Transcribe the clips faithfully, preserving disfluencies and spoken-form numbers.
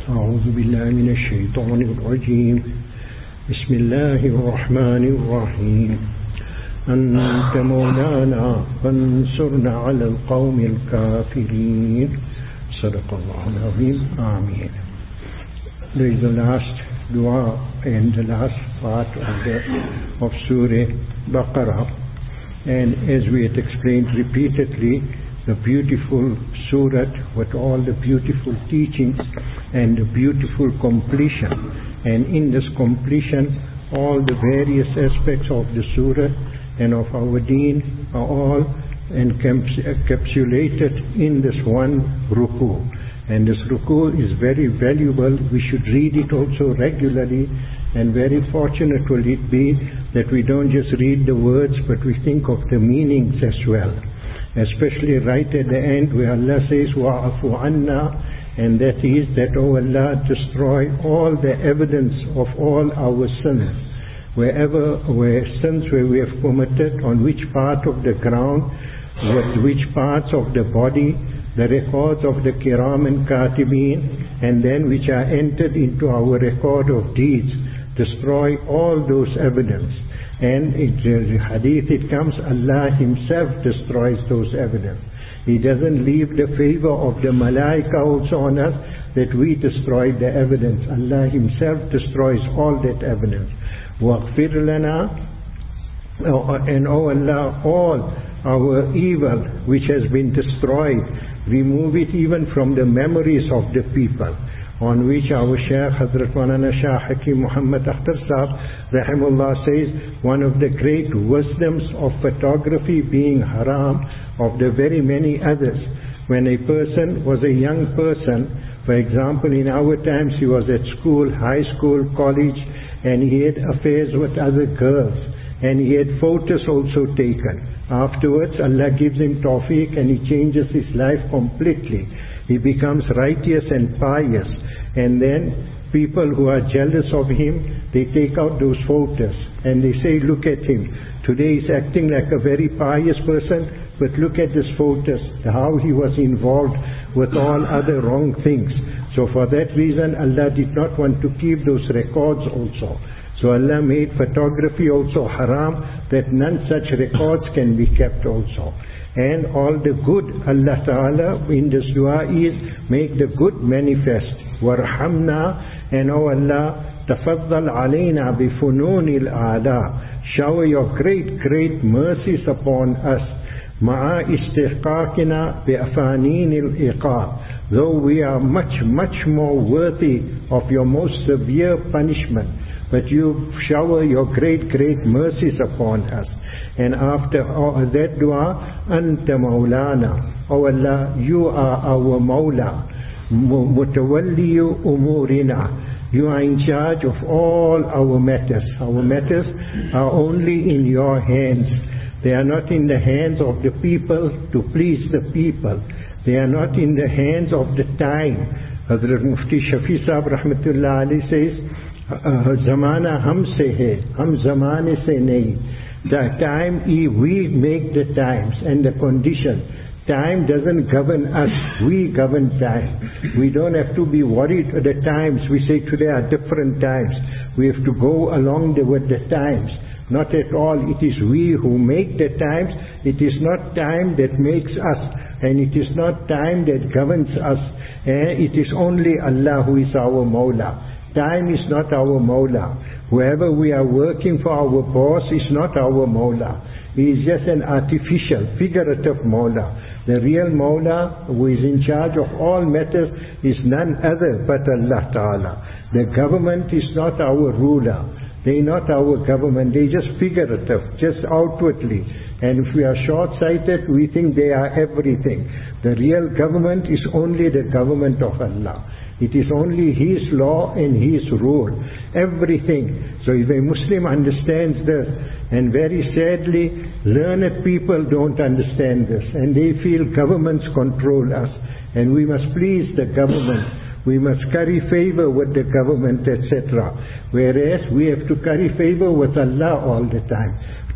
أعوذ بالله من الشيطان الرجيم بسم الله الرحمن الرحيم أنت مولانا فانصرنا على القوم الكافرين صدق الله العظيم آمين. There is the last dua and the last part of the of Surah Baqarah, and as we had explained repeatedly, the beautiful surah with all the beautiful teachings and the beautiful completion, and in this completion all the various aspects of the surah and of our deen are all encapsulated in this one ruku. And this ruku is very valuable. We should read it also regularly, and very fortunate will it be that we don't just read the words but we think of the meanings as well, especially right at the end where Allah says wa'afu anna, and that is that, oh Allah, destroy all the evidence of all our sins, wherever where sins where we have committed, on which part of the ground, with which parts of the body, the records of the kiram and katibin, and then which are entered into our record of deeds. Destroy all those evidence. And in the hadith it comes, Allah Himself destroys those evidence. He doesn't leave the favor of the malaika also on us that we destroy the evidence. Allah Himself destroys all that evidence. وَاغْفِرْ لَنَا, and oh Allah, all our evil which has been destroyed, remove it even from the memories of the people, on which our Shaykh Hazrat Maulana Shah Hakim Muhammad Akhtar Sahab Rahimullah says, one of the great wisdoms of photography being haram, of the very many others. When a person was a young person, for example in our times he was at school, high school, college, and he had affairs with other girls, and he had photos also taken. Afterwards Allah gives him tawfiq and he changes his life completely. He becomes righteous and pious, and then people who are jealous of him, they take out those photos and they say, look at him, today he's acting like a very pious person, but look at these photos, how he was involved with all other wrong things. So for that reason Allah did not want to keep those records also. So Allah made photography also haram, that none such records can be kept also. And all the good, Allah Ta'ala in this dua is, make the good manifest. Warhamna, and oh Allah, tafaddal alayna bifununil a'la, shower your great, great mercies upon us. Ma'a istihqaqina bi'afaninil iqab, though we are much, much more worthy of your most severe punishment, but you shower your great, great mercies upon us. And after that dua, Anta Maulana, oh Allah, you are our Mawla, Mutawalliyu Umurina, you are in charge of all our matters. Our matters are only in your hands. They are not in the hands of the people to please the people. They are not in the hands of the time. Hazrat Mufti Shafi Sahab Rahmatullah Ali says, Zamana humse hai, hum zamane se nahi. The time, we make the times and the conditions. Time doesn't govern us, we govern time. We don't have to be worried at the times. We say today are different times. We have to go along the, with the times. Not at all. It is we who make the times. It is not time that makes us, and it is not time that governs us. And it is only Allah who is our Mawla. Time is not our Mawla. Whoever we are working for, our boss, is not our Mawla. He is just an artificial, figurative Mawla. The real Mawla, who is in charge of all matters, is none other but Allah Ta'ala. The government is not our ruler. They are not our government. They are just figurative, just outwardly. And if we are short-sighted, we think they are everything. The real government is only the government of Allah. It is only His law and His rule. Everything. So if a Muslim understands this, and very sadly, learned people don't understand this, and they feel governments control us, and we must please the government. We must curry favor with the government, et cetera. Whereas we have to curry favor with Allah all the time.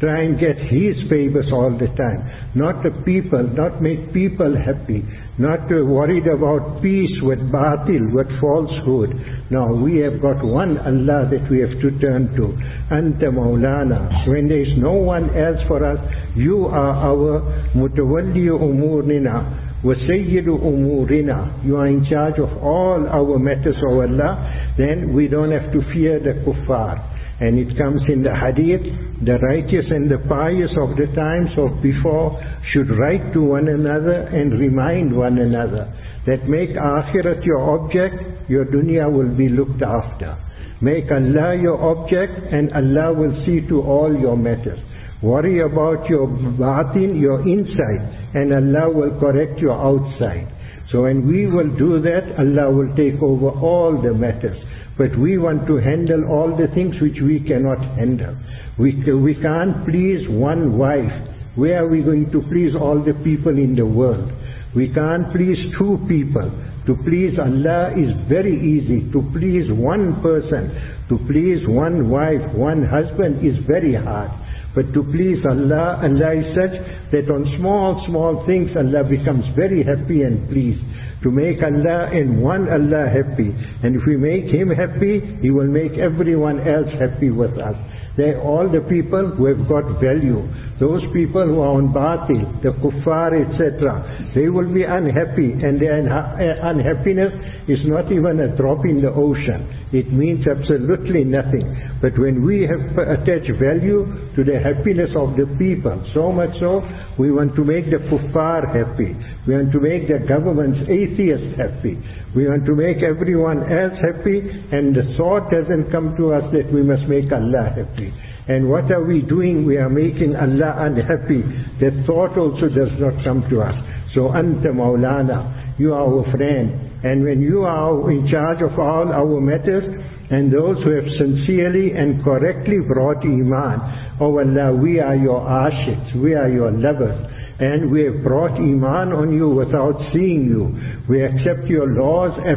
try and get His favors all the time. Not the people, not make people happy. Not worried about peace with batil, with falsehood. No, we have got one Allah that we have to turn to. Anta Maulana. When there is no one else for us, you are our mutawalli umurina. وَسَيِّدُ أُمُورِنَا. You are in charge of all our matters, O Allah. Then we don't have to fear the kuffar. And it comes in the hadith, the righteous and the pious of the times of before should write to one another and remind one another that make akhirat your object, your dunya will be looked after. Make Allah your object and Allah will see to all your matters. Worry about your batin, your inside, and Allah will correct your outside. So when we will do that, Allah will take over all the matters. But we want to handle all the things which we cannot handle. We, we can't please one wife. Where are we going to please all the people in the world? We can't please two people. To please Allah is very easy. To please one person, to please one wife, one husband is very hard. But to please Allah, Allah is such that on small, small things Allah becomes very happy and pleased. To make Allah and one Allah happy. And if we make Him happy, He will make everyone else happy with us. They're all the people who have got value. Those people who are on batil, the kuffar, et cetera, they will be unhappy, and their unha- unhappiness is not even a drop in the ocean. It means absolutely nothing. But when we have attached value to the happiness of the people, so much so, we want to make the kuffar happy. We want to make the governments, atheists happy. We want to make everyone else happy, and the thought doesn't come to us that we must make Allah happy. And what are we doing? We are making Allah unhappy. That thought also does not come to us. So, Anta Maulana, you are our friend. And when you are in charge of all our matters, and those who have sincerely and correctly brought Iman, oh Allah, we are your ashiqs, we are your lovers. And we have brought Iman on you without seeing you. We accept your laws as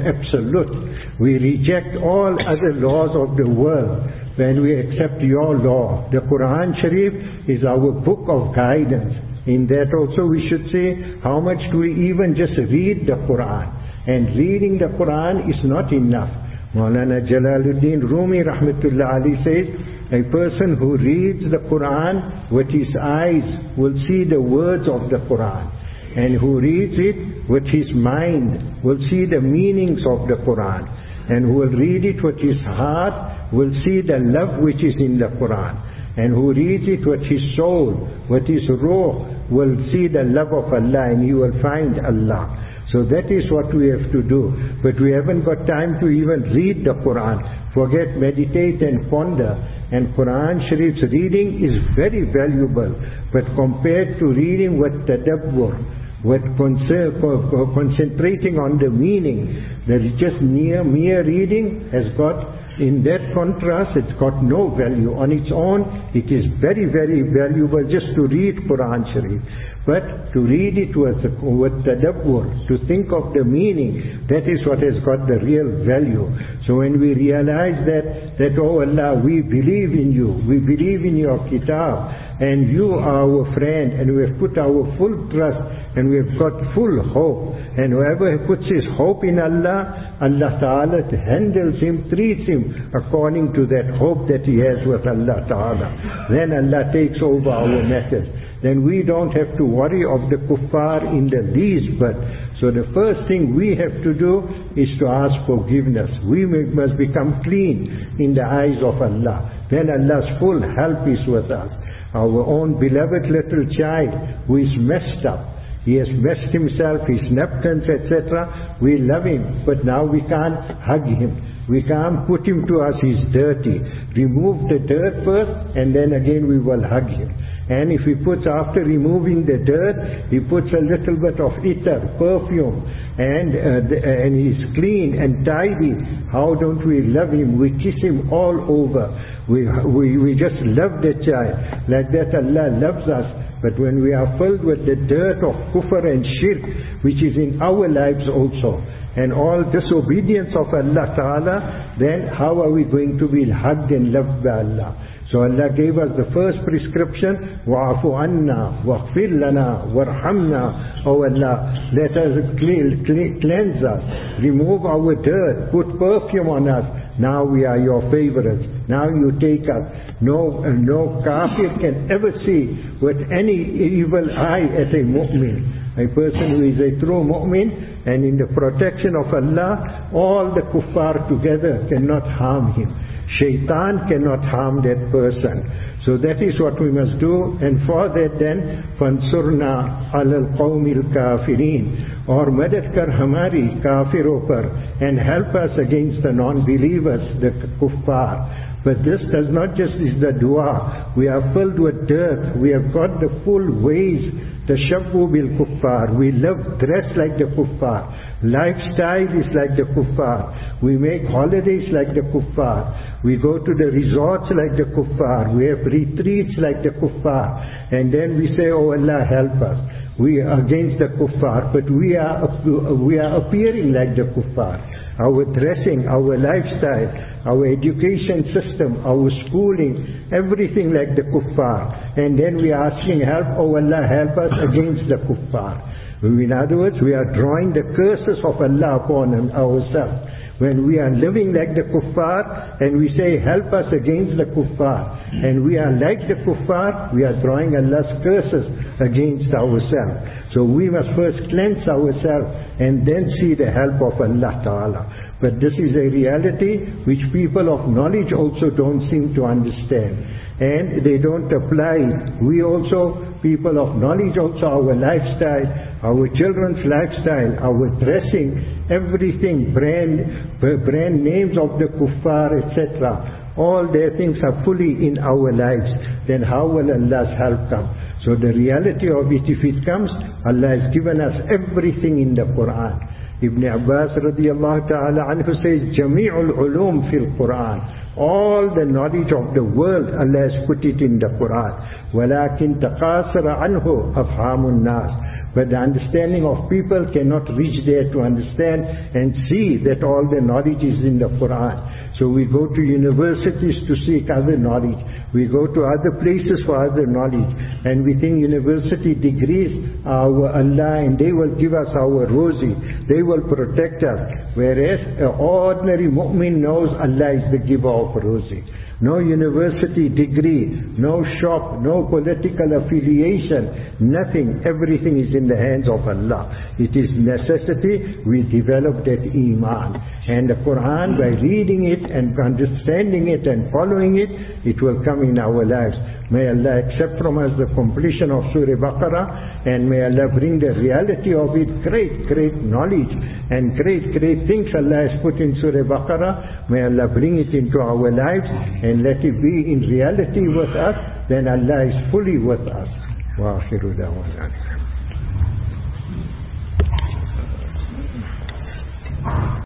absolute. We reject all other laws of the world when we accept your law. The Quran Sharif is our book of guidance. In that also we should say, how much do we even just read the Quran? And reading the Quran is not enough. Maulana Jalaluddin Rumi Rahmatullah Ali says, a person who reads the Quran with his eyes will see the words of the Quran. And who reads it with his mind will see the meanings of the Quran. And who will read it with his heart will see the love which is in the Quran. And who reads it with his soul, with his ruh, will see the love of Allah and he will find Allah. So that is what we have to do. But we haven't got time to even read the Quran. Forget, meditate and ponder. And Quran Sharif's reading is very valuable. But compared to reading with tadabbur, with concentrating on the meaning, that is just mere, mere reading has got, in that contrast, it's got no value. On its own, it is very, very valuable just to read Quran Sharif. But to read it with, with tadabbur, to think of the meaning, that is what has got the real value. So when we realize that, that oh Allah, we believe in you, we believe in your kitab, and you are our friend, and we have put our full trust, and we have got full hope. And whoever puts his hope in Allah, Allah Ta'ala handles him, treats him according to that hope that he has with Allah Ta'ala. Then Allah takes over our matters. Then we don't have to worry of the kuffar in the least bit. So the first thing we have to do is to ask forgiveness. We must become clean in the eyes of Allah. Then Allah's full help is with us. Our own beloved little child who is messed up. He has messed himself, his napkins, et cetera. We love him, but now we can't hug him. We can't put him to us, he's dirty. Remove the dirt first, and then again we will hug him. And if he puts, after removing the dirt, he puts a little bit of itar, perfume, and uh, the, uh, and he's clean and tidy, how don't we love him? We kiss him all over. We, we, we just love the child. Like that Allah loves us. But when we are filled with the dirt of kufr and shirk, which is in our lives also, and all disobedience of Allah Ta'ala, then how are we going to be hugged and loved by Allah? So Allah gave us the first prescription, وَعَفُ عَنَّا وَاغْفِرْ لَنَا وَارْحَمْنَا. Oh Allah, let us cleanse us, remove our dirt, put perfume on us. Now we are your favorites. Now you take us. No, no kafir can ever see with any evil eye at a mu'min. A person who is a true mu'min and in the protection of Allah, all the kuffar together cannot harm him. Shaitan cannot harm that person. So that is what we must do. And for that then, فَانْصُرْنَا عَلَى الْقَوْمِ الْكَافِرِينَ, or madad kar hamari kafiro par, and help us against the non-believers, the kuffar. But this does not just is the dua. We are filled with dirt. We have got the full ways. Tashabbu bil kuffar. We live, dress like the kuffar. Lifestyle is like the kuffar. We make holidays like the kuffar. We go to the resorts like the kuffar. We have retreats like the kuffar. And then we say, oh Allah, help us. We are against the kuffar, but we are, we are appearing like the kuffar. Our dressing, our lifestyle, our education system, our schooling, everything like the kuffar. And then we are asking help, oh Allah, help us against the kuffar. In other words, we are drawing the curses of Allah upon ourselves. When we are living like the kuffar and we say help us against the kuffar, and we are like the kuffar, we are drawing Allah's curses against ourselves. So we must first cleanse ourselves and then see the help of Allah Ta'ala. But this is a reality which people of knowledge also don't seem to understand. And they don't apply. We also, people of knowledge also, our lifestyle, our children's lifestyle, our dressing, everything, brand, brand names of the kuffar, et cetera. All their things are fully in our lives. Then how will Allah's help come? So the reality of it, if it comes, Allah has given us everything in the Quran. Ibn Abbas radiallahu ta'ala anhu says, Jami'ul ulum fil Quran. All the knowledge of the world, Allah has put it in the Quran. وَلَكِنْ تَقَاصَرَ عَنْهُ أَفْهَامُ النَّاسِ. But the understanding of people cannot reach there to understand and see that all the knowledge is in the Quran. So we go to universities to seek other knowledge. We go to other places for other knowledge. And we think university degrees are our Allah and they will give us our rosy. They will protect us. Whereas an ordinary mu'min knows Allah is the giver of rosy. No university degree, no shop, no political affiliation, nothing. Everything is in the hands of Allah. It is necessity we develop that iman. And the Quran, by reading it and understanding it and following it, it will come in our lives. May Allah accept from us the completion of Surah Baqarah, and may Allah bring the reality of it, great, great knowledge and great, great things Allah has put in Surah Baqarah. May Allah bring it into our lives and let it be in reality with us. Then Allah is fully with us. Wa akhiru da'wana.